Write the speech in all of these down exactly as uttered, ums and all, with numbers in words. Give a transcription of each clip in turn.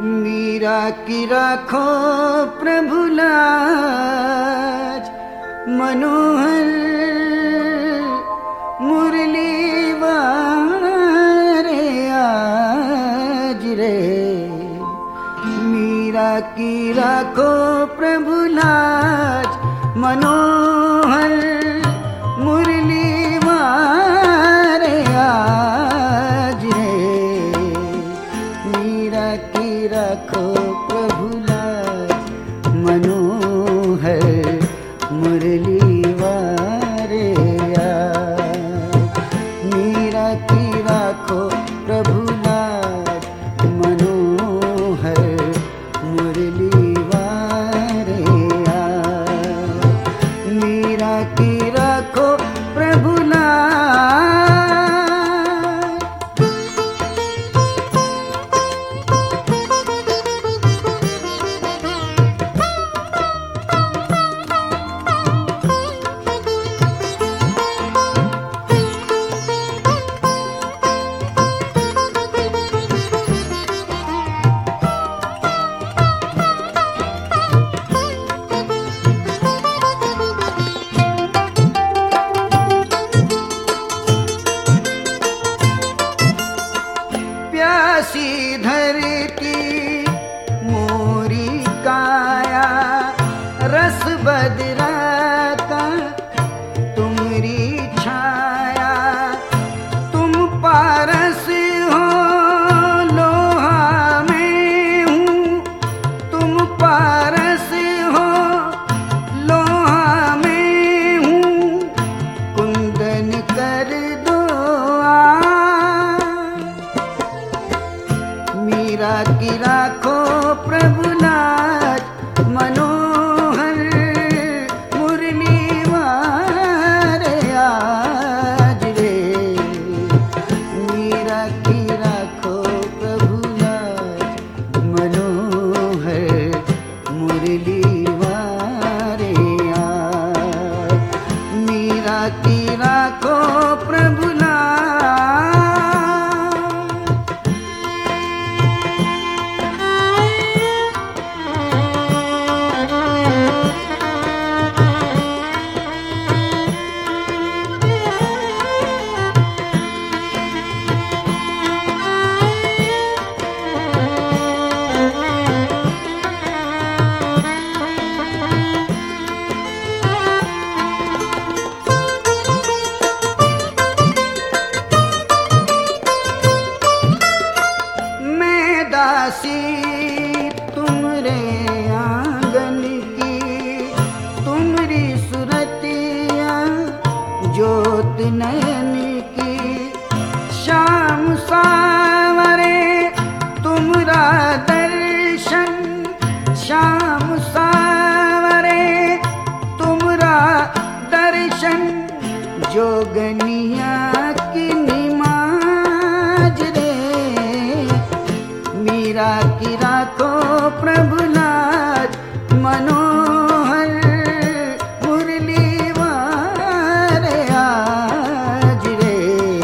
मीरा की राखो प्रभु लाज, मनोहर मुरली वारे आज रे। मीरा की राखो प्रभु लाज, मनोहर मुरली वारे आज रे। मीरा की राखो प्रभु लाज, मनोहर मुरली वारे आज। मीरा की राखो प्रभु लाज, मनोहर मुरली वारे आज। मीरा की राखो प्रभु लाज। प्यासी धरती मोरी काया, रस बदरा का तुमरी छाया। तुम पारस हो लोहा में हूँ, तुम पारस हो लोहा में हूँ। कुंदन कर दो मीरा की राखो प्रभु लाज, मनोहर मुरली वारे आज रे। मीरा की राखो प्रभु लाज, मनोहर मुरली वारे आज। मीरा की राखो प्रभु लाज। दासी तुमरे आंगन की, तुमरी सुरतिया ज्योत नयन की। शाम सावरे तुमरा दर्शन, शाम सावरे तुमरा दर्शन। जोगनिया की निमाज रे। मीरा की राखो प्रभु लाज, मनोहर मुरली वारे आज रे।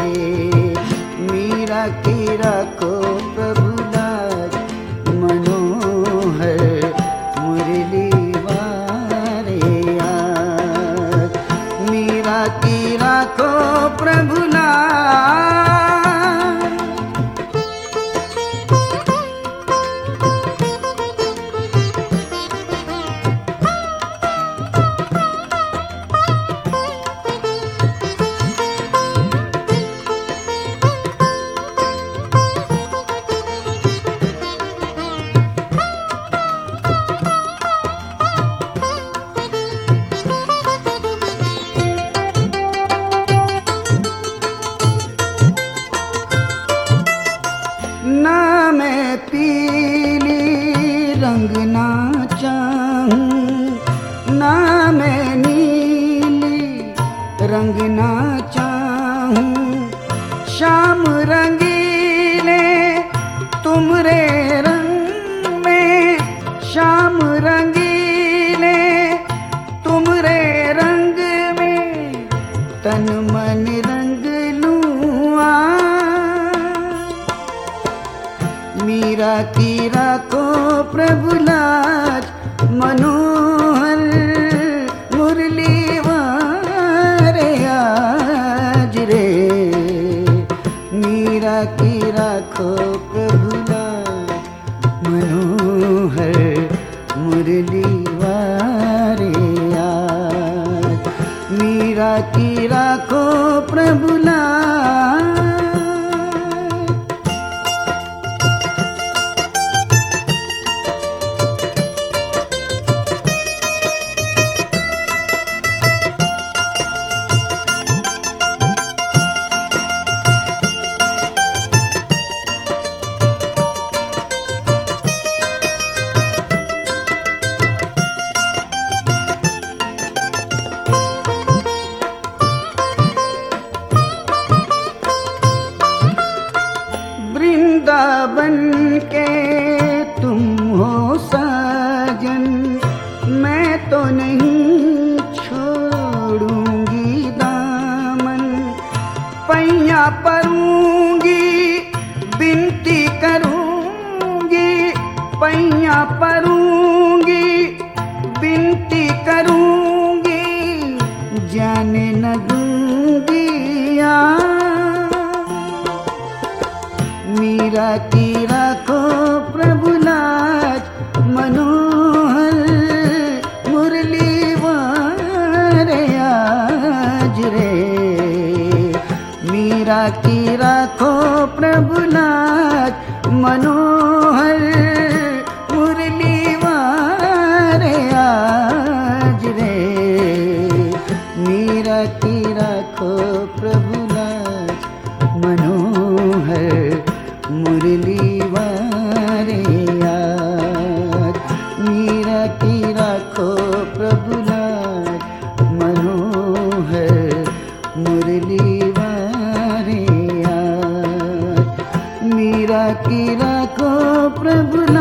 मीरा की राखो प्रभु लाज, मनोहर मुरली वारे आज। मीरा की राखो प्रभु लाज। ना मैं पीली रंग ना चाहूं, ना मैं नीली रंग ना चाहूं। श्याम रंगीले तुमरे रंग में, श्याम रंगीले तुमरे रंग में। तन मन रंग लूं आ। मीरा की राखो प्रभु लाज, मनोहर मुरली वारे आज रे। मीरा की राखो प्रभु लाज, मनोहर मुरली वारे आज। मीरा की राखो प्रभु लाज। वृंदावन के तुम हो साजन, मैं तो नहीं छोड़ूंगी दामन। पैया परूंगी बिनती करूंगी, पैया परूंगी बिनती करूंगी, जाने न दूंगी आ। मीरा की राखो प्रभु लाज, मनोहर मुरली वारे आज रे। मीरा की राखो प्रभु लाज, मनोहर मुरली वारे आज रे। मीरा की राखो प्रभु लाज, मनोहर मुरली वारे आज। मीरा की राखो प्रभु लाज, मनोहर मुरली वारे आज। मीरा की राखो प्रभु लाज।